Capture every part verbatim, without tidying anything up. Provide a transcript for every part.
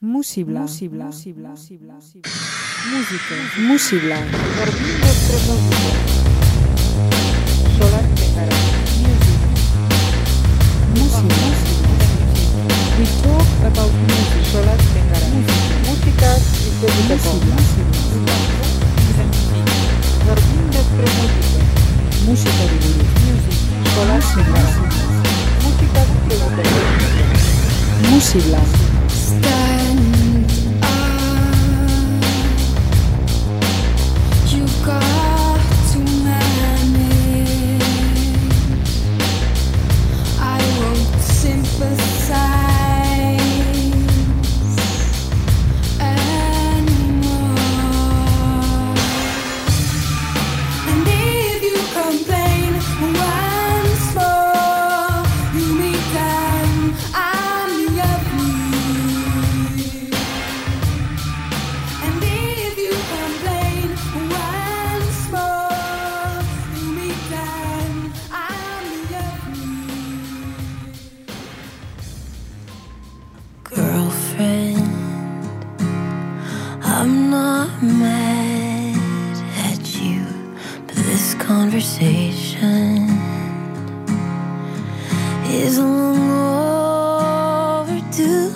Musibla, musibla, musibla, musibla, música, musibla. Jardín de música. Solar de cara. Music, We talk about music. Solar de cara. Música y música. Jardín de música. música de vida. Solar de cara. Música y música. Musibla. Stand up. You got to manage. I won't sympathize anymore. And if you complain once more, you meet them. I'm the ugly. And if you complain once more, you meet them. I'm the ugly. Girlfriend, I'm not mad at you, but this conversation is long overdue.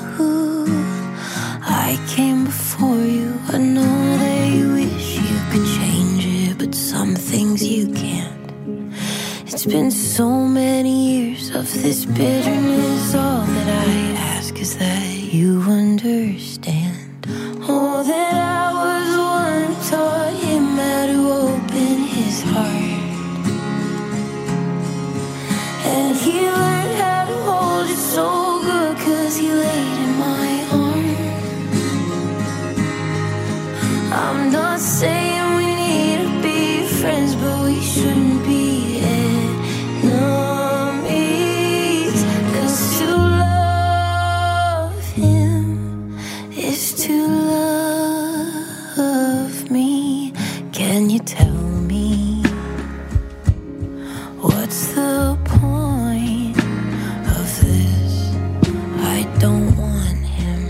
I came before you. I know that you wish you could change it, but some things you can't. It's been so many years of this bitterness. All that I ask is that you understand. Oh, that I was the one who taught him how to open his heart. And he learned how to hold it so good, 'cause he laid in my arms. I'm not saying we need to be friends, but we shouldn't be enemies. 'Cause to love him is to love me. Can you tell me what's the point of this? I don't want him.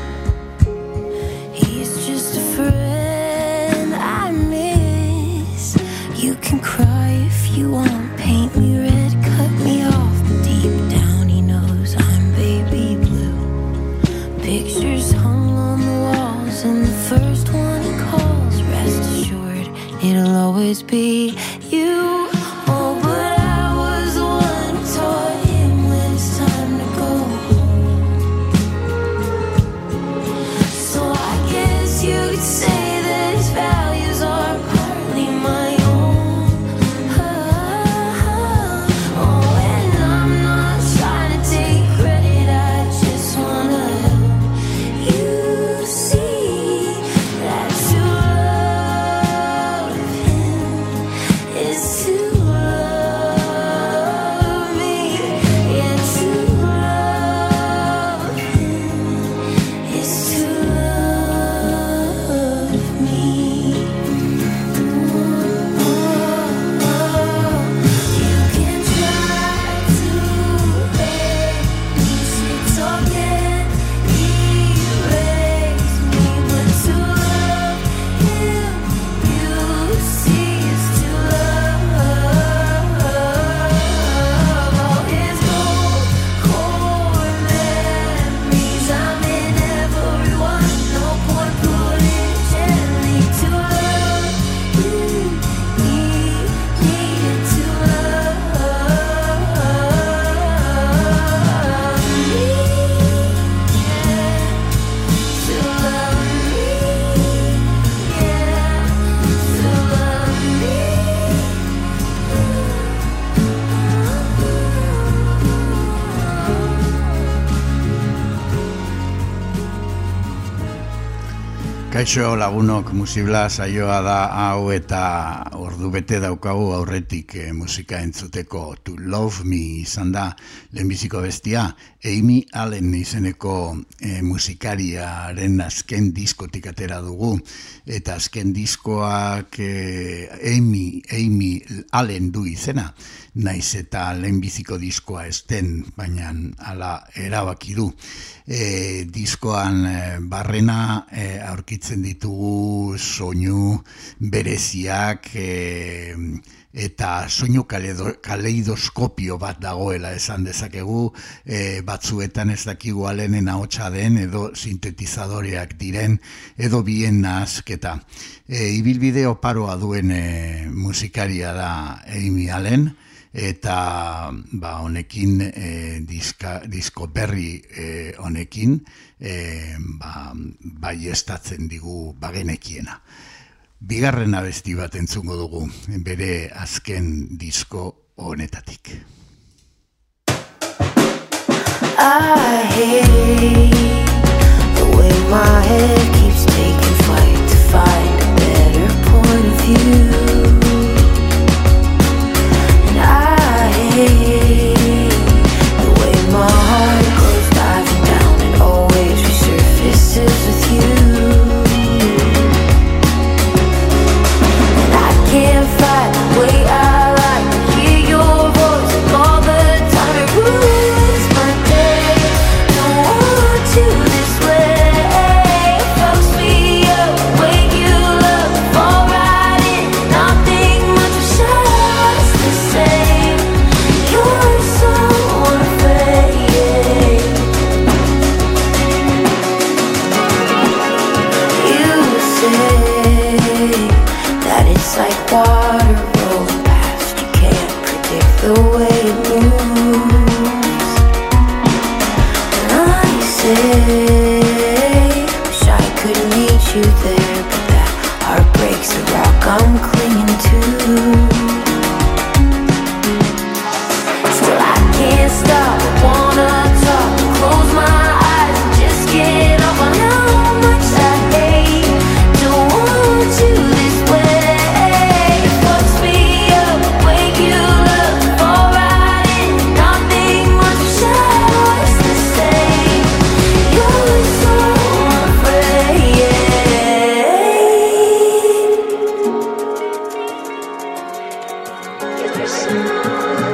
He's just a friend I miss. You can cry if you want, paint me red, cut me off, but deep down he knows I'm baby blue. Pictures hung on the walls, and the first one he calls, rest assured, it'll always be you. Oh, but I was the one who taught him when it's time to go home. So I guess you could say that his values are partly my own. Oh, and I'm not trying to take credit, I just wanna help you see that to love him Kaixo lagunok, Musibla saioa da hau eta ordu bete daukagu aurretik e, musika entzuteko. To Love Me izan da lehenbiziko bestia, Amy Allen izeneko e, musikariaren azken diskotik atera dugu, eta azken diskoak e, Amy, Amy Allen du izena, naiz eta lehenbiziko diskoa ez den, baina hala erabaki du. E, diskoan e, barrena e, aurkitzen ditugu soinu bereziak e, eta soinu kaleidoskopio bat dagoela esan dezakegu, e, batzuetan ez dakigu Allenen ahotsa den edo sintetizadoreak diren edo bien nahasketa. E, ibilbide oparoa duen e, musikaria da Amy Allen, eta ba honekin e, diska, disko berri e, honekin e, ba, baiestatzen digu bagenekiena. Bigarren abesti bat entzungo dugu bere azken disko honetatik. I hate the way my head keeps taking flight to find a better point of view. The way my heart goes diving down and always resurfaces with you. And I can't fight the way I like to hear your voice all the time. It ruins my day. Don't want you this way. It fucks me up, wake you up, fall right in. Nothing much of us the same. You're so unafraid. You say that it's like water rolling past. You can't predict the way it moves. And I say, wish I could meet you there, but that heart breaks the rock I'm clinging to. Can't stop, I wanna talk, close my eyes and just get off. I know how much I hate, don't want you this way. It fucks me up, wake you up, fall right in. Nothing much of shadow is the same. You're so afraid. You're so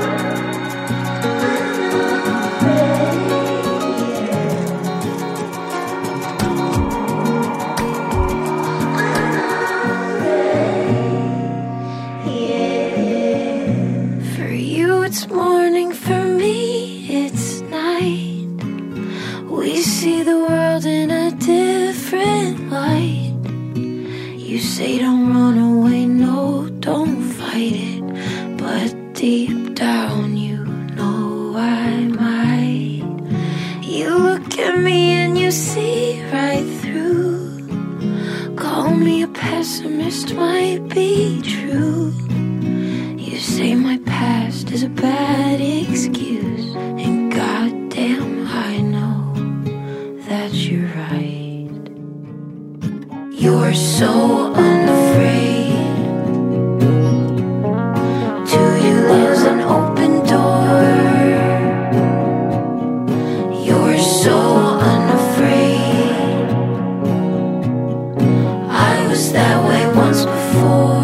say don't run away, no, don't fight it. But deep down you know I might. You look at me and you see right through. Call me a pessimist, might be true. You say my past is a bad excuse, and goddamn I know that you're right. You're so unafraid. To you there's an open door. You're so unafraid. I was that way once before.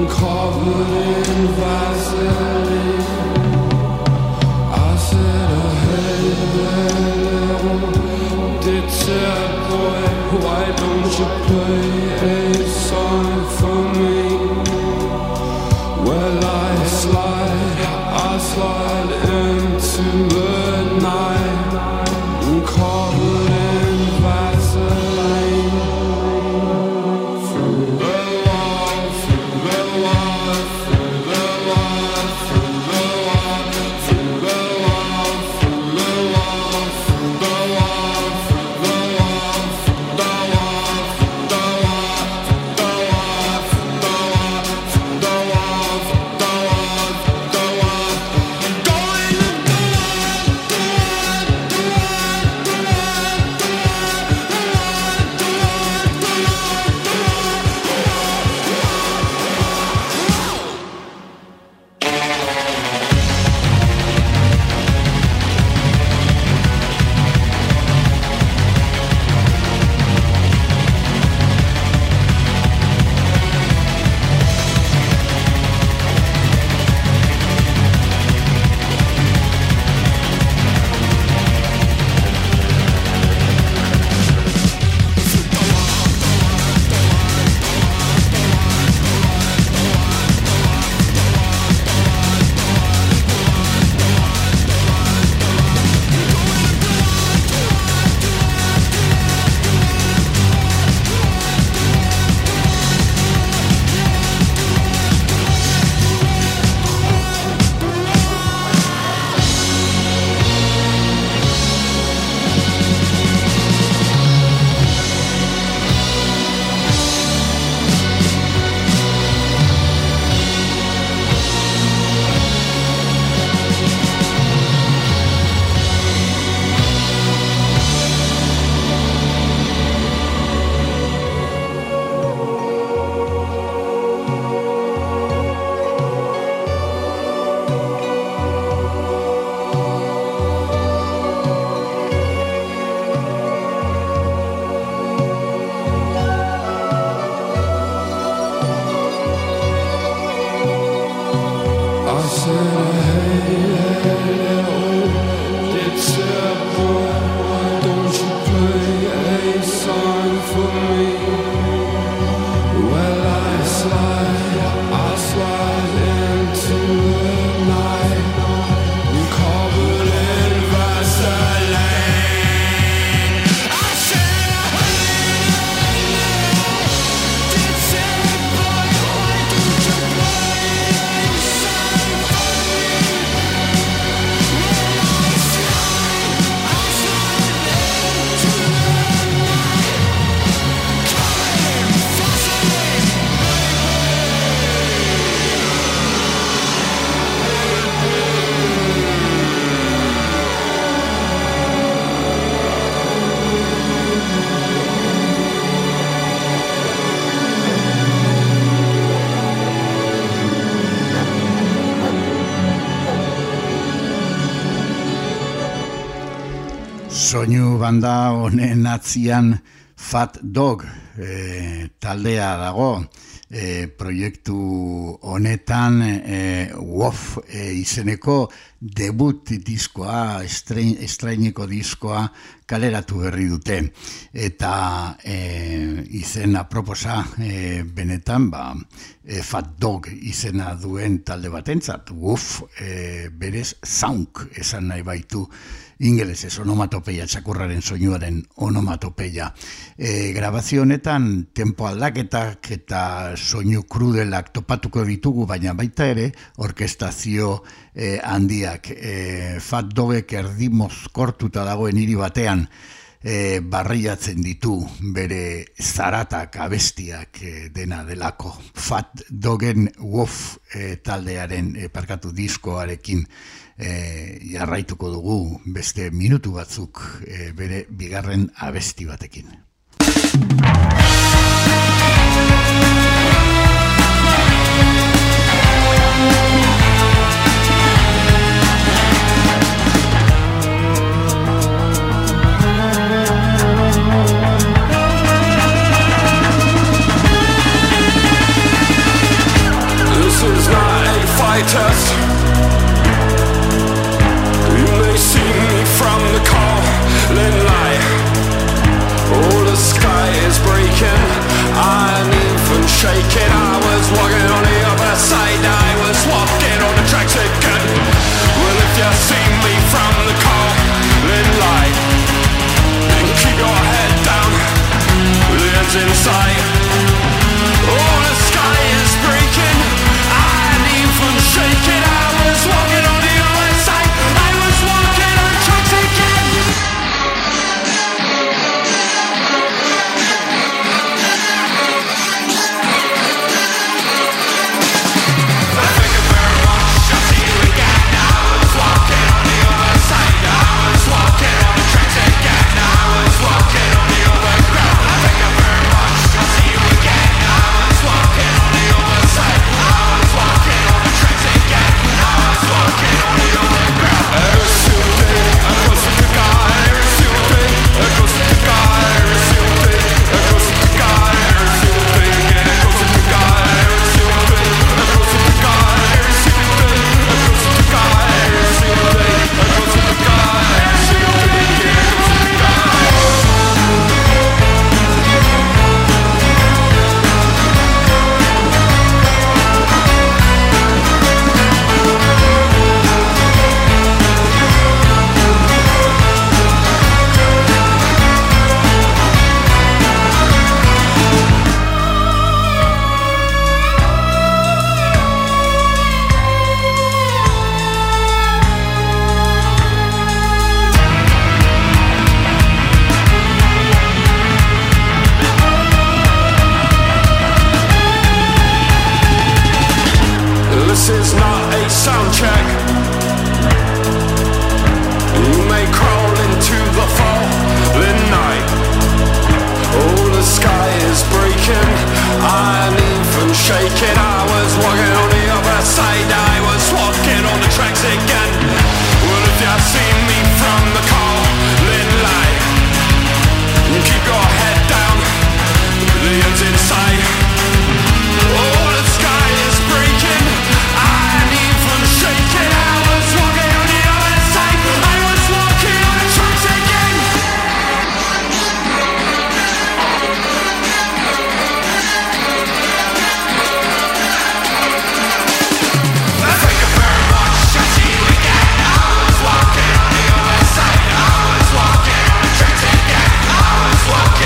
Soinu banda honen atzian Fat Dog e, taldea dago. E, proiektu honetan e, Wof e, izeneko debut diskoa, estraineko diskoa kaleratu berri dute. Eta e, izen aproposa e, benetan ba, e, Fat Dog izena duen talde batentzat. Wof e, berez zaunk esan nahi baitu ingelesez, onomatopeia, txakurraren soinuaren onomatopeia. E, grabazio honetan tempo aldaketak eta soinu krudelak topatuko ditugu, baina baita ere orkestazio e, handiak. E, Fat Dogek erdi mozkortuta dagoen hiri batean e, barriatzen ditu bere zaratak, abestiak e, dena delako. Fat Dogen Wof e, taldearen e, parkatu diskoarekin E, jarraituko dugu beste minutu batzuk e, bere bigarren abesti batekin. detritus. You may see me from the calling light. Oh, the sky is breaking, I'm even shaking. I was walking on the other side, I was walking on the tracks again. Well, if you see me from the calling light, then keep your head down, the end's in sight. Oh, the sky is breaking, I'm even shaking. I was walking on the other side, I was walking on tracks again. This is not a sound check. You may crawl into the falling night. Oh, the sky is breaking, I'm even shaking. I was walking on the other side, I was walking on the tracks again. Well, if you see me from the calling light, keep your head down, the end's in sight. Oh, the sky is breaking, I'm even shaking. I was walking on the other side, I was walking on the tracks again. Thank you very much, I see you again. I was walking on the other side, I was walking on the tracks again. I was walking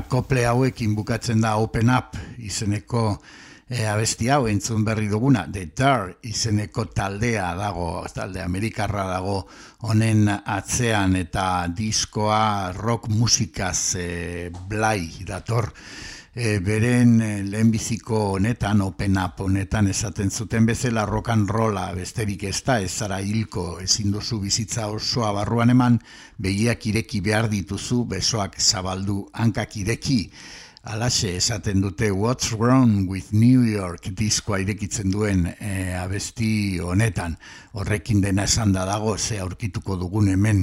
kople hauekin bukatzen da Open Up izeneko e, abesti hau entzun berri duguna, The Dar izeneko taldea dago, talde amerikarra dago honen atzean, eta diskoa rock musikaz e, blai dator. E, beren lehenbiziko honetan, Open Up honetan esaten zuten bezala rock and rolla besterik ez da, ez zara hilko, ezin duzu bizitza osoa barruan eman, begiak ireki behar dituzu, besoak zabaldu, hankak ireki. Alaxe esaten dute What's Wrong with New York diskoa irekitzen duen e, abesti honetan. Horrekin dena esan da dago, ze aurkituko dugun hemen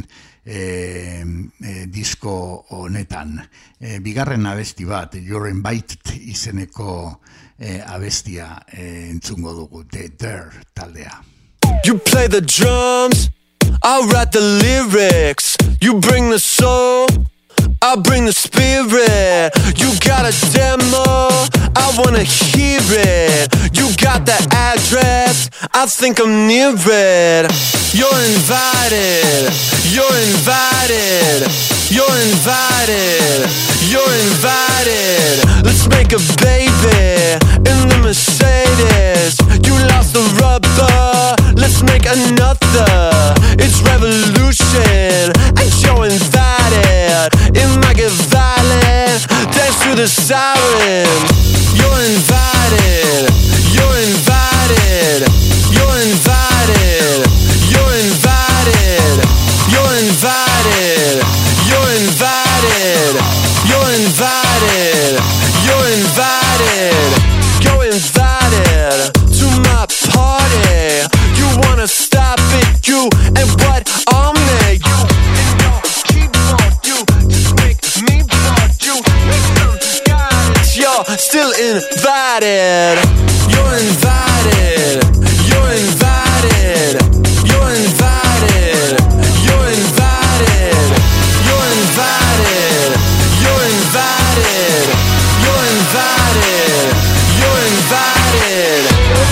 e, e, disko honetan. E, bigarren abesti bat, You're Invited izeneko e, abestia e, entzungo dugu, The Dare taldea. You play the drums, I'll write the lyrics. You bring the soul, I'll bring the spirit. You got a demo, I wanna hear it. You got the address, I think I'm near it. You're invited, you're invited, you're invited, you're invited. Let's make a baby in the Mercedes. You lost the rubber, let's make another. It's revolution, and you're invited. It might get violent, dance to the sirens. You're invited, you're invited, you're invited, you're invited, you're invited, you're invited, you're invited, you're invited, you're invited to my party. You wanna stop it, you and what I'm there, you and your keyboard, you just make me want you. Make some guys, you're still invited. You're invited. You're invited. You're invited. You're invited. You're invited. You're invited. You're invited. You're invited.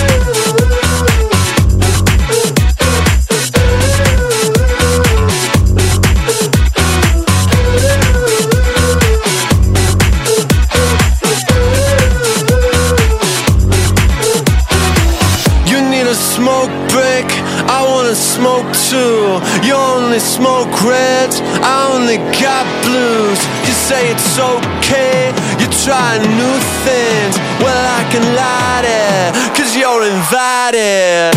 Smoke break, I wanna smoke too. You only smoke reds, I only got blues. You say it's okay, you try new things. Well, I can light it, cause you're invited.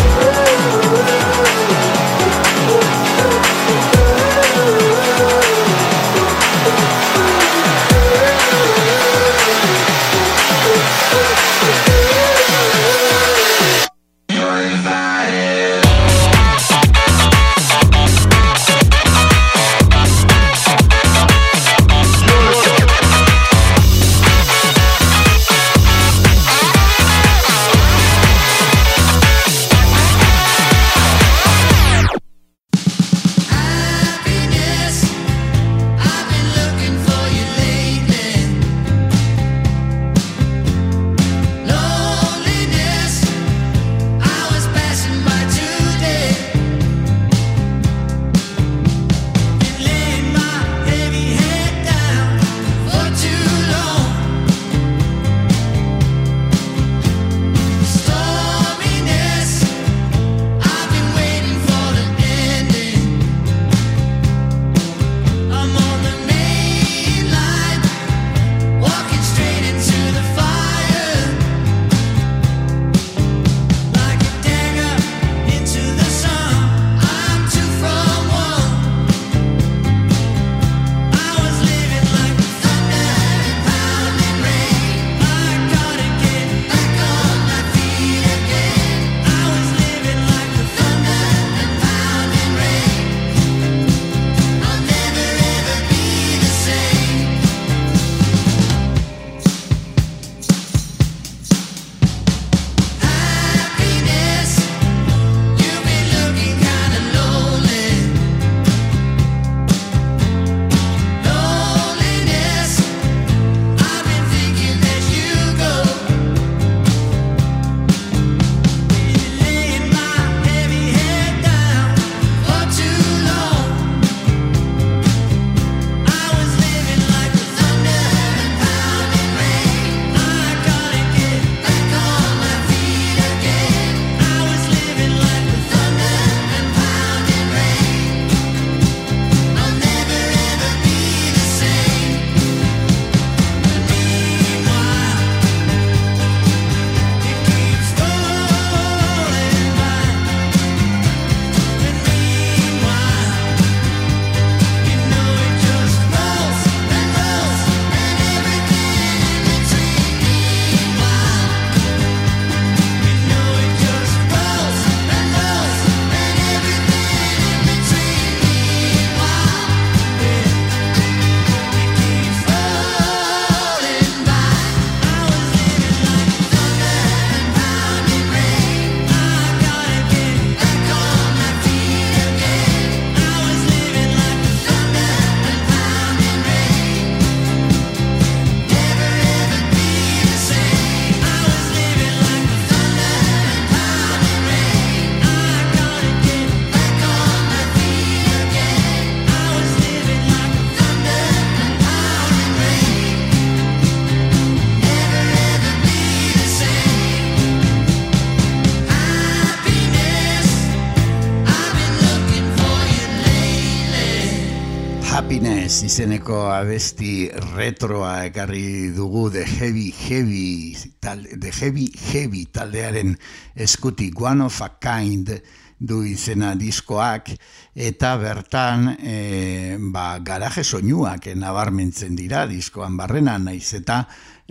Happiness izeneko abesti retroa ekarri dugu de Heavy Heavy talde, de Heavy Heavy taldearen eskutik One of a Kind du izena diskoak, eta bertan e, ba, garaje soinuak nabarmentzen dira diskoan barrena, naiz eta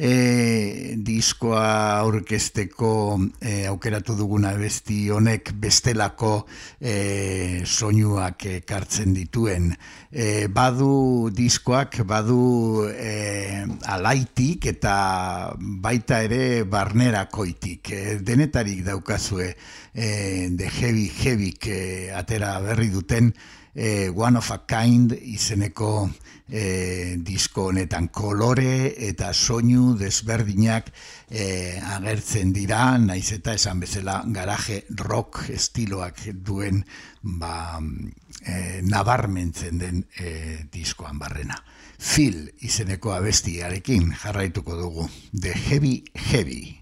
e, diskoa aurkezteko e, aukeratu duguna abesti honek bestelako e, soinuak ekartzen dituen. E, badu diskoak, badu e, alaitik eta baita ere barnerakoitik. E, denetarik daukazue e, de Heavy Heavyk e, atera berri duten e, One of a Kind izeneko e, disko honetan kolore eta soinu desberdinak e, agertzen dira, naiz eta esan bezala garaje rock estiloak duen ba, e, nabarmentzen den e, diskoan barrena. Phil izeneko abestiarekin jarraituko dugu, The Heavy Heavy.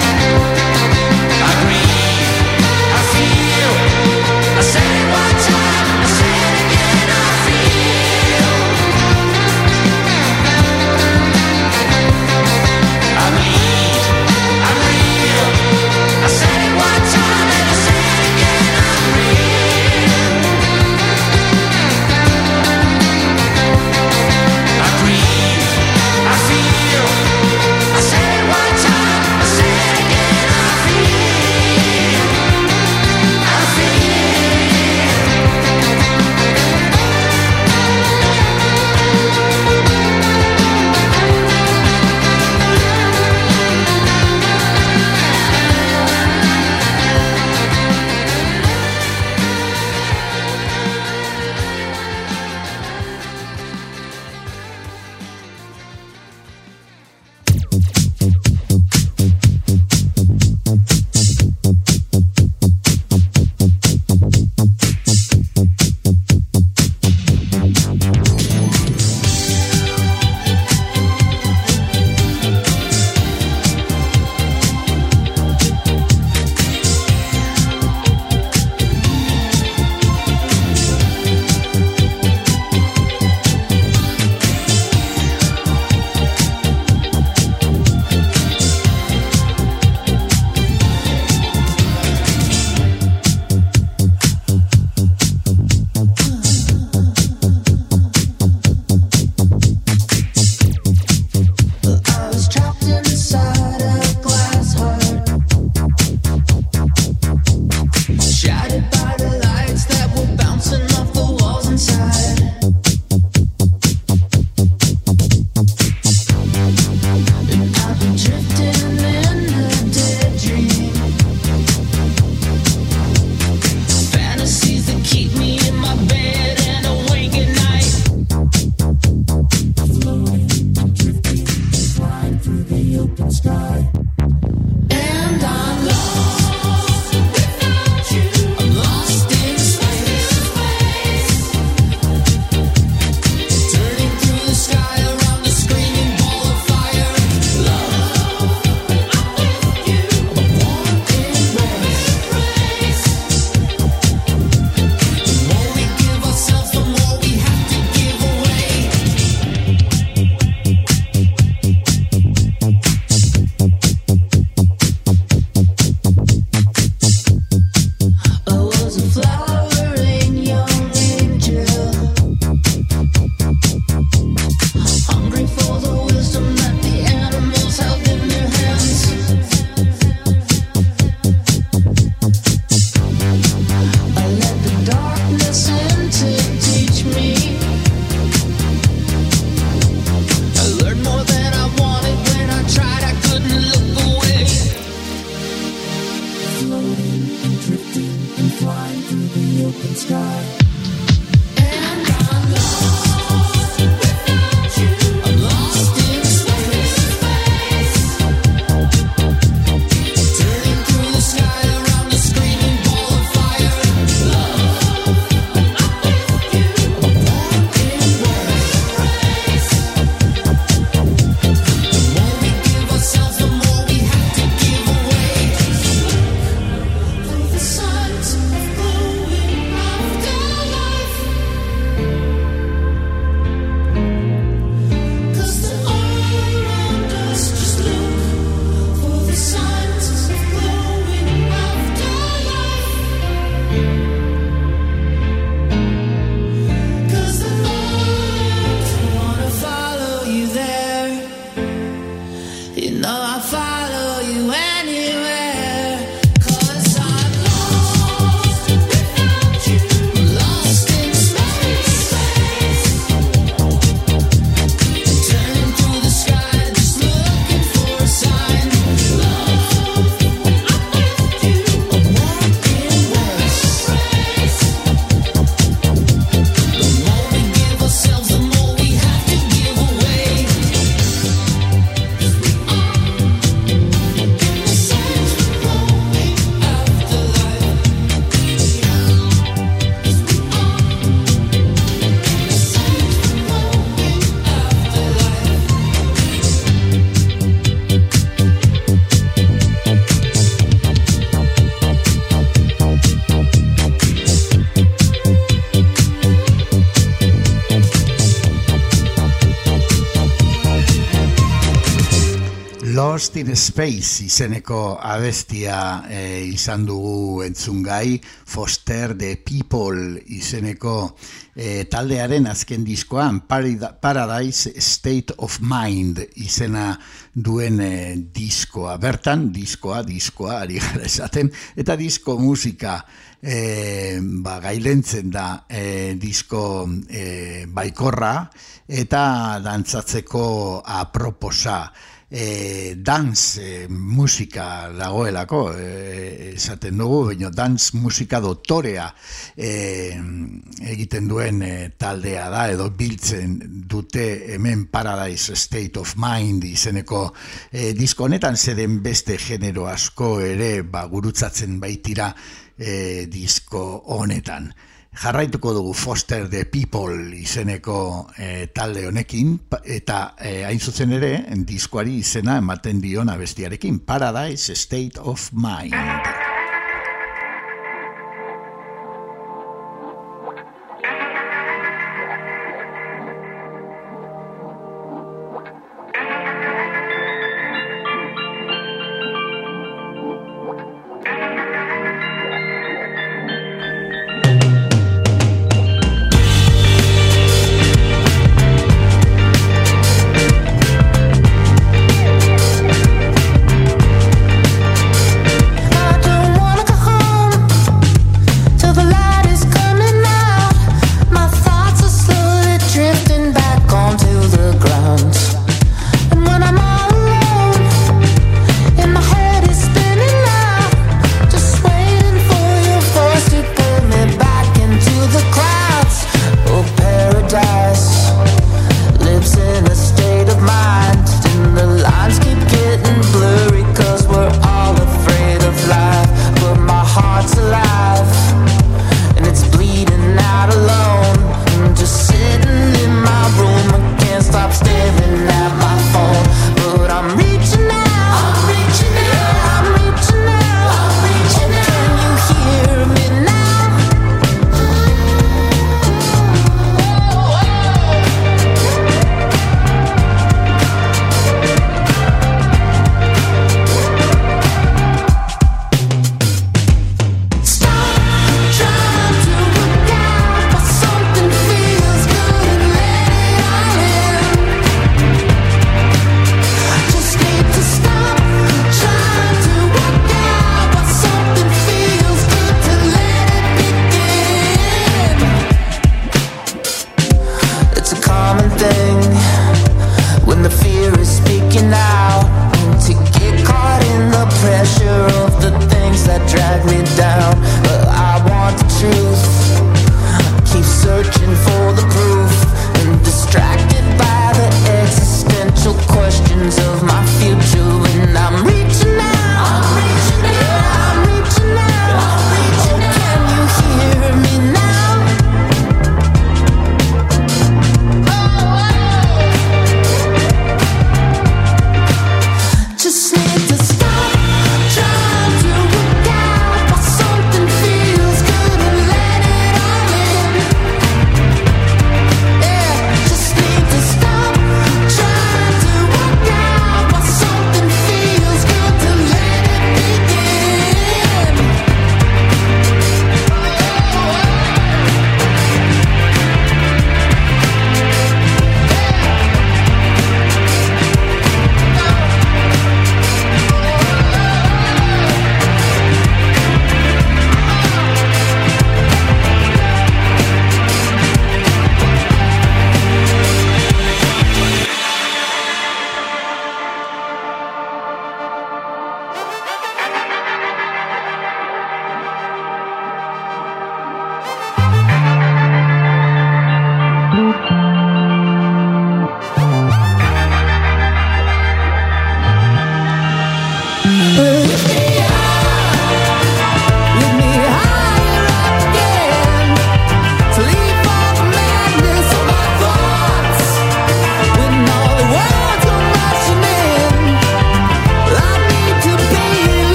Time open sky. Lost in Space izeneko abestia e, izan dugu entzungai, Foster the People izeneko e, taldearen azken diskoan, Paradise State of Mind izena duen e, diskoa. Bertan, diskoa, diskoa, ari gara esaten, eta disko musika e, ba, gailentzen da e, disko e, baikorra eta dantzatzeko aproposa. E, dance e, musika dagoelako e, esaten dugu, baina dance musika dotorea e, egiten duen e, taldea da, edo biltzen dute hemen Paradise State of Mind izeneko e, disko honetan, zeden beste genero asko ere ba, gurutzatzen baitira e, disko honetan. Jarraituko dugu Foster the People izeneko e, talde honekin, eta e, hain zuzen ere, diskoari izena ematen dion abestiarekin, Paradise State of Mind. I don't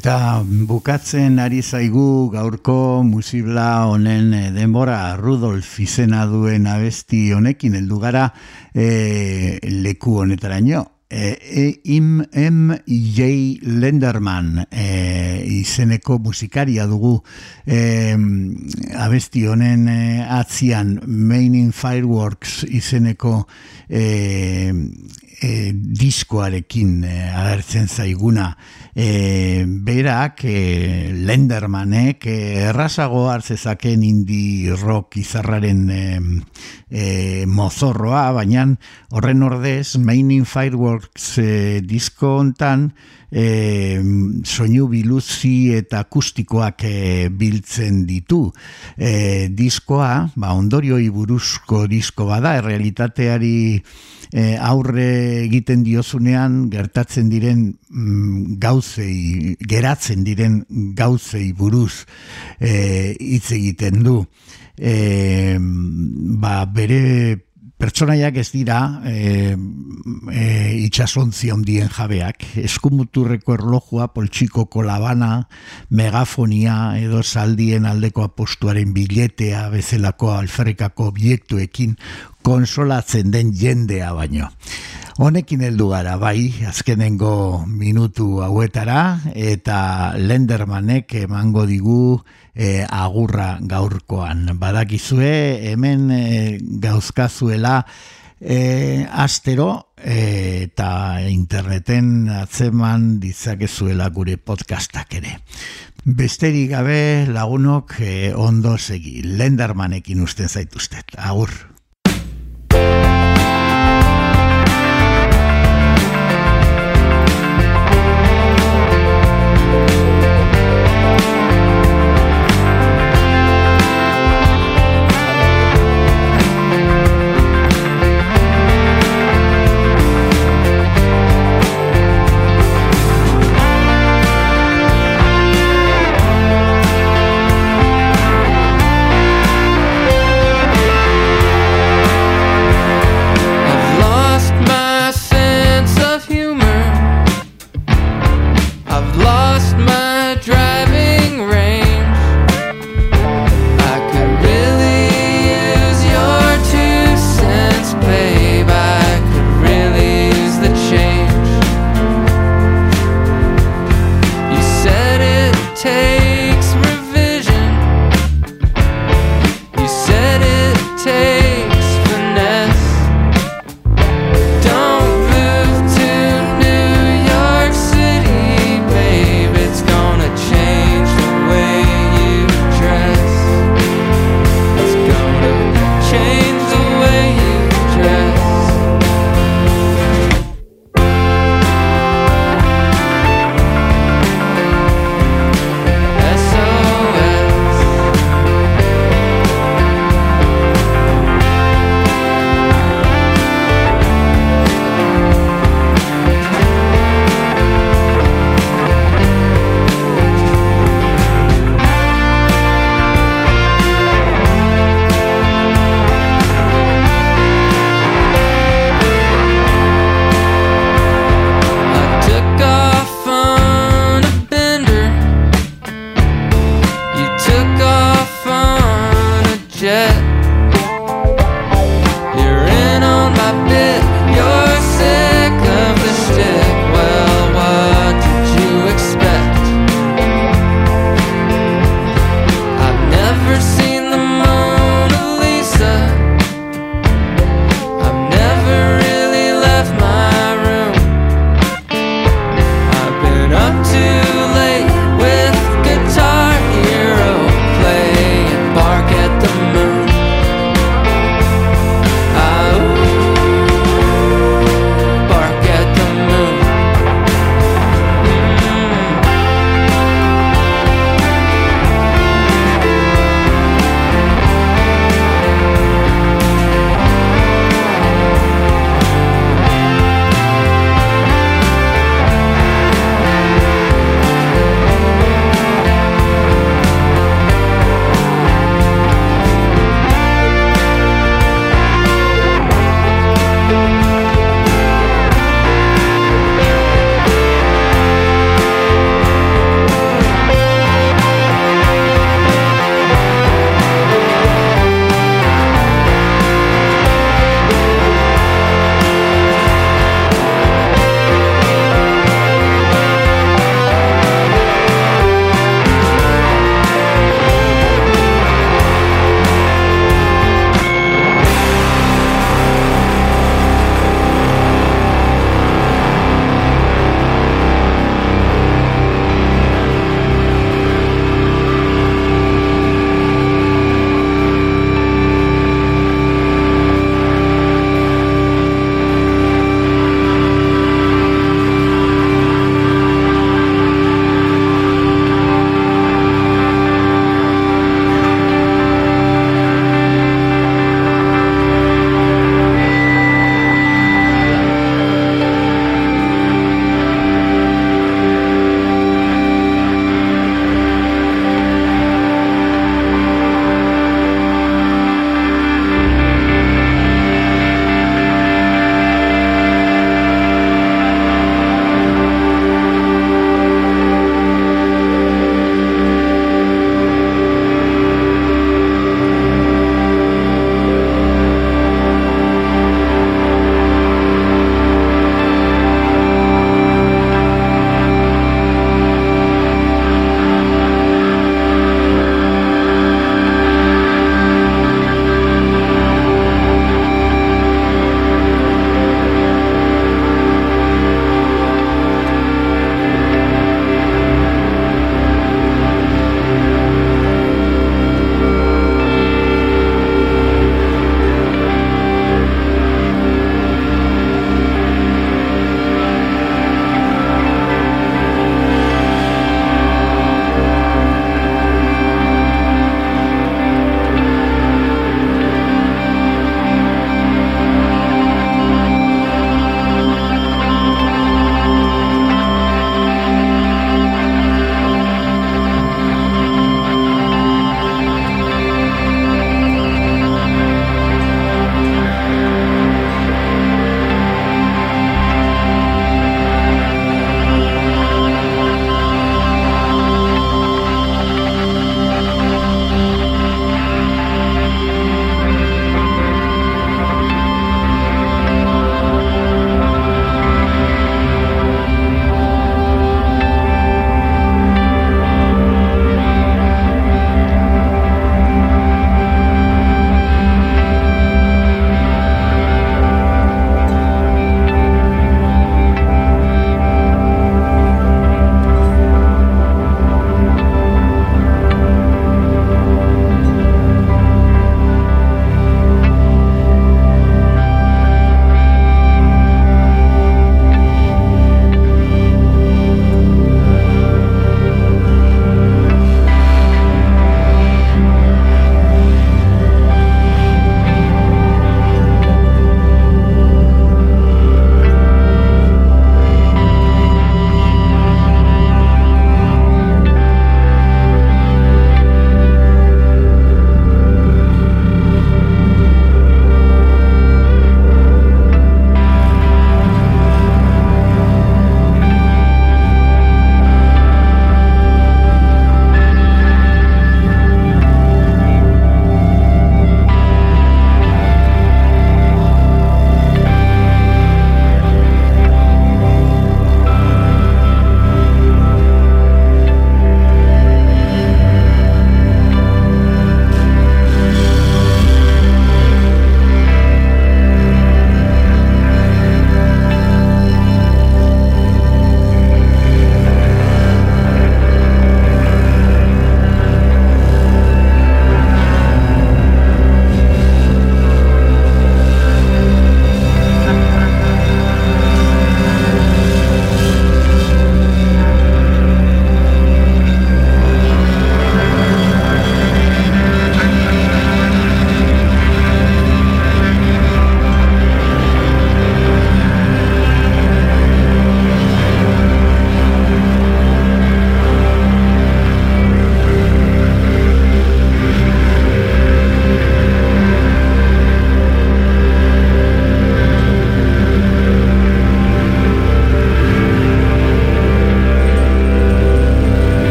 Eta bukatzen ari zaigu gaurko musibla honen denbora. Rudolf izena duen abesti honekin heldu gara e, leku honetaraino. E, M. M. J. Lenderman e, izeneko musikaria dugu e, abesti honen e, atzian Mainin Fireworks izeneko e, e, diskoarekin e, agertzen zaiguna. E, berak e, Lendermanek e, errazago hartzezaken indie rock izarraren e, e, mozorroa, baina horren ordez Mainin Fireworks e, disko hontan e, soinu biluzi eta akustikoak e, biltzen ditu. E, diskoa, ba, ondorioi buruzko disko bada, errealitateari e, aurre egiten diozunean gertatzen diren mm, gauzei, geratzen diren gauzei buruz e, hitz egiten du. E, ba, bere pertsonaiak ez dira e, e, itxasontzi handien jabeak. Eskumuturreko erlojua, poltsikoko labana, megafonia edo zaldien aldeko apostuaren biletea bezalako alferrikako obiektuekin konsolatzen den jendea baino. Honekin heldu gara, bai, azkenengo minutu hauetara, eta Lendermanek emango digu e, agurra gaurkoan. Badakizue, hemen e, gauzkazuela e, astero e, eta interneten atzeman ditzakezuela gure podcastak ere. Besterik gabe lagunok e, ondo segi. Lendermanekin usten zaituztet. Agur.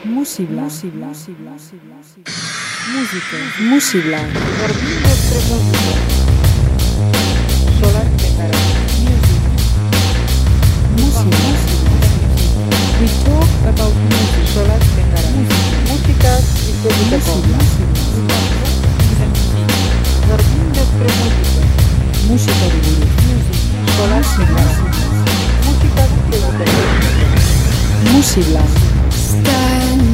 Musibla. Musibla. Música. Musibla. Jardín despre música. Solar Tegara. Music. Music. We talk about music. Solar Tegara. Música y música. Jardín despre música. Música de vida. Solar Tegara. Música y música. Musibla. Stand